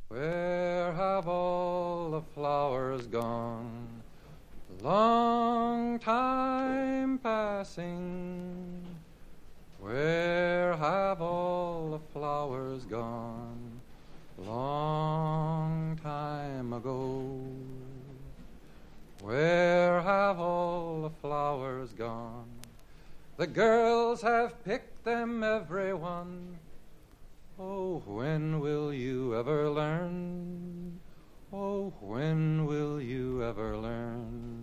Where have all the flowers gone? Long time passing. Where have all the flowers gone? Long time ago. Where have all the flowers gone? The girls have picked them, every one. Oh, when will you ever learn? Oh, when will you ever learn?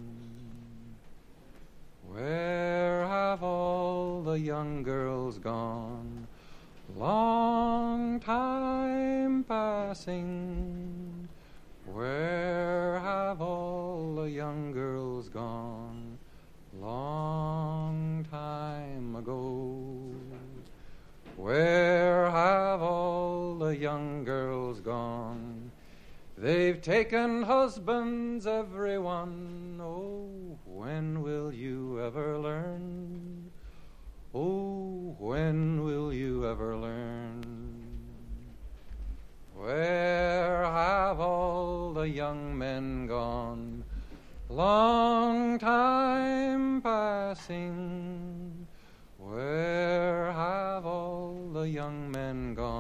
Where have all the young girls gone? Long time passing. Where have all the young girls gone? Long time ago. Where have all the young girls gone? They've taken husbands, every one. Oh, when will you ever learn? Oh, when will you ever learn? Where have all the young men gone? Long time passing. Where have all the young men gone?